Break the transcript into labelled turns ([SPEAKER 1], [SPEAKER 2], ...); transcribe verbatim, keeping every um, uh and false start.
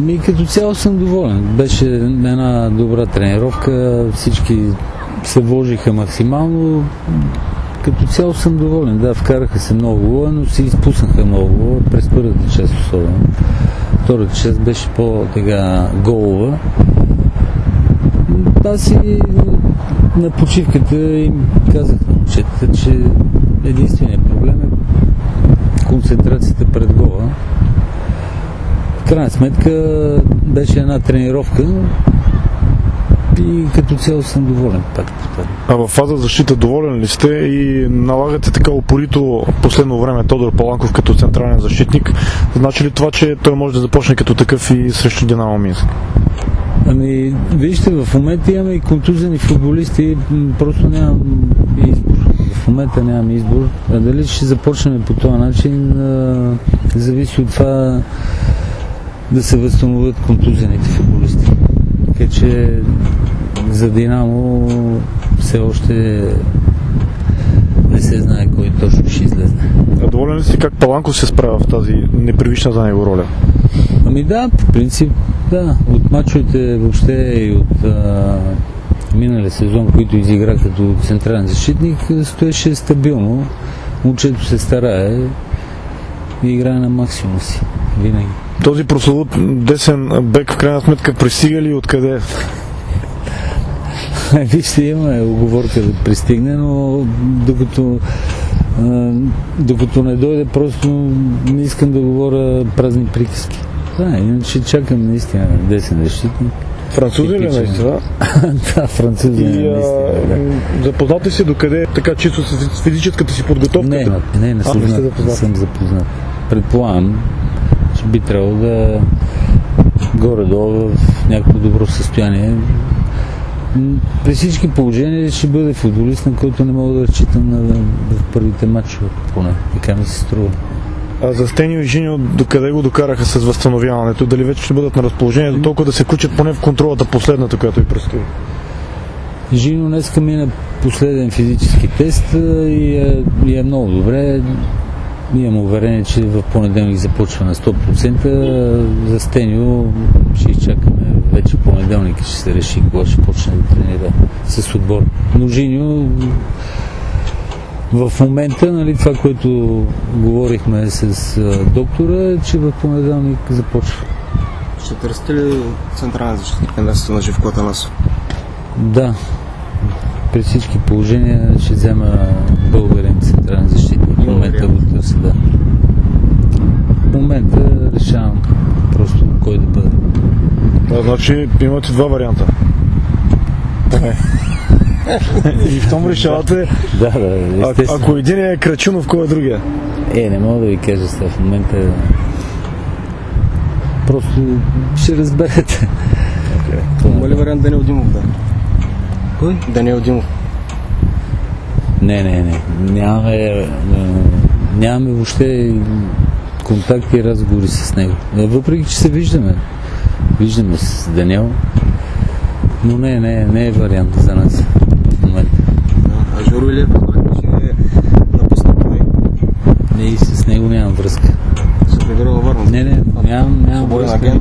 [SPEAKER 1] Ми като цяло съм доволен. Беше една добра тренировка, всички се вложиха максимално. Като цяло съм доволен. Да, вкараха се много гола, но се изпуснаха много гола през първата част особено. Втората част беше по-тега голова. Аз и на почивката им казах на момчетата, че единственият проблем е концентрацията пред гола. В крайна сметка беше една тренировка и като цяло съм доволен. Пак.
[SPEAKER 2] А в фаза защита доволен ли сте и налагате така упорито последно време Тодор Паланков като централен защитник? Значи ли това, че той може да започне като такъв и срещу Динамо Минск?
[SPEAKER 1] Ами, вижте, в момента имаме и контузени футболисти, просто нямам избор. В момента нямам избор. А дали ще започнем по този начин, а, зависи от това да се възстановят контузените футболисти. Така че за Динамо все още не се знае кой точно ще излезе.
[SPEAKER 2] А доволен ли си как Паланков се справя в тази непривична за него роля?
[SPEAKER 1] Ами да, по принцип, да. От мачовете въобще и от а, миналия сезон, които изигра като централен защитник, стоеше стабилно. Момчето се старае и играе на максимум си. Винаги.
[SPEAKER 2] Този прословут десен бек в крайна сметка пристига ли откъде?
[SPEAKER 1] Вижте, имаме оговорка да пристигне, но докато, а, докато не дойде, просто не искам да говоря празни приказки. Да, иначе чакам наистина десен защитник.
[SPEAKER 2] Французи ли наистина?
[SPEAKER 1] Да, французи наистина. Да.
[SPEAKER 2] Запознати си докъде така чисто с физическата си подготовка?
[SPEAKER 1] Не, не, не, съм, а, не съм запознат. Предполагам, че би трябвало да горе-долу в някакво добро състояние. При всички положения ще бъде футболист, на който не мога да разчитам на, в първите матчове, поне. Така ми се струва.
[SPEAKER 2] А за Стенио и Жиньо докъде го докараха с възстановяването? Дали вече ще бъдат на разположение до толкова да се включат поне в контролата последната, която и предстои?
[SPEAKER 1] Жиньо днеска мина последен физически тест и е, и е много добре. Имам уверение, че в понеделник започва на сто процента. За Стенио ще изчакаме вече понеделник, ще се реши кога ще почне да тренира с отбор. Но Жиньо в момента, нали, това, което говорихме с а, доктора, е, че в понеделник започва.
[SPEAKER 3] Ще търсите ли централен защитник на мястото на Живко Атанасов?
[SPEAKER 1] Да. При всички положения ще взема българен централен защитник. В момента го търся, да. В момента решавам просто кой да бъде.
[SPEAKER 2] А, значи имате два варианта. И в том решавате,
[SPEAKER 1] да, да,
[SPEAKER 2] а, ако един е Крачунов, кой е другия?
[SPEAKER 1] Е, не мога да ви кажа сега в момента. Просто ще разберете.
[SPEAKER 3] Okay. Има ли вариант Даниел Димов, да?
[SPEAKER 1] Кой?
[SPEAKER 3] Даниел Димов.
[SPEAKER 1] Не, не, не. Нямаме, нямаме въобще контакти и разговори с него. Въпреки, че се виждаме. Виждаме с Даниел. Но не, не, не е вариант за нас в момента.
[SPEAKER 3] А Жоро Илиев, че е напуснал той?
[SPEAKER 1] Не, и с него нямам връзка.
[SPEAKER 3] Се прибира във Варна?
[SPEAKER 1] Не, не, нямам, нямам връзка.